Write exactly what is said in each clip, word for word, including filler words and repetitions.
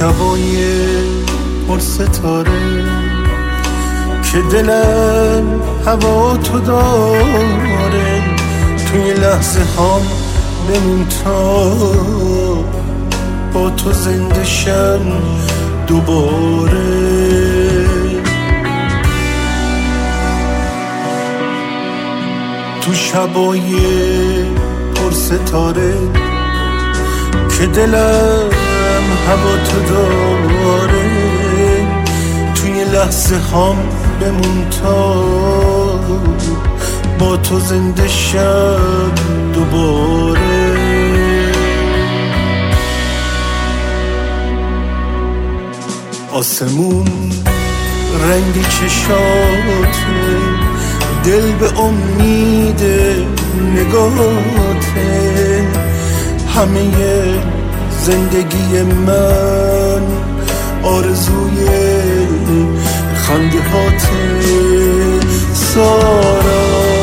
شبای پر ستاره که دلم هوا تو داره، توی لحظه هام بمون تا با تو زنده شم دوباره. تو شبای پر ستاره که دلم هوا تو داره، توی لحظه هام بمون تا با تو زنده شم دوباره. آسمون رنگ چشاته، دل به امید نگاته، همه زندگی من آرزوی خنده هاته. سارا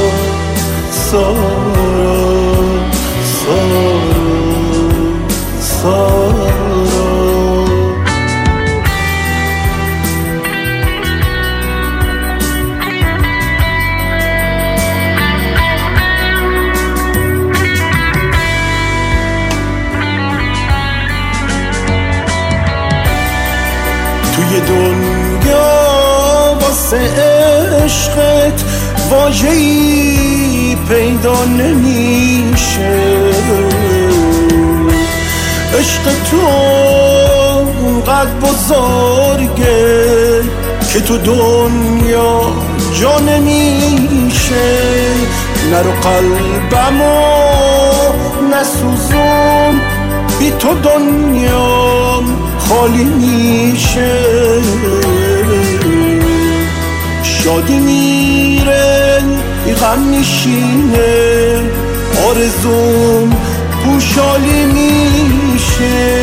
سارا سارا سارا توی دنیا واسه عشقت واژه‌ای پیدا نمیشه، عشق تو اونقدر بزرگه که تو دنیا جا نمیشه. نرو قلبمو نسوزون، بی تو دنیا خالی میشه. شادی میره غم میشینه، آرزوم پوشالی میشه.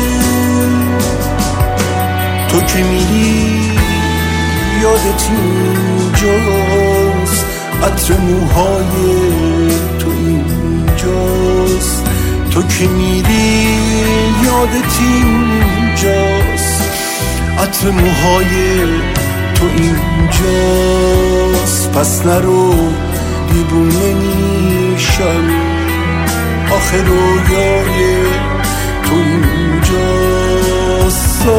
تو که میری یادت اینجاست، عطر موهای تو اینجاست. تو که میری یادت اینجاست، عطر موهای تو اینجاست. پس نرو دیوونه میشم، آخر رویای تو اینجاست.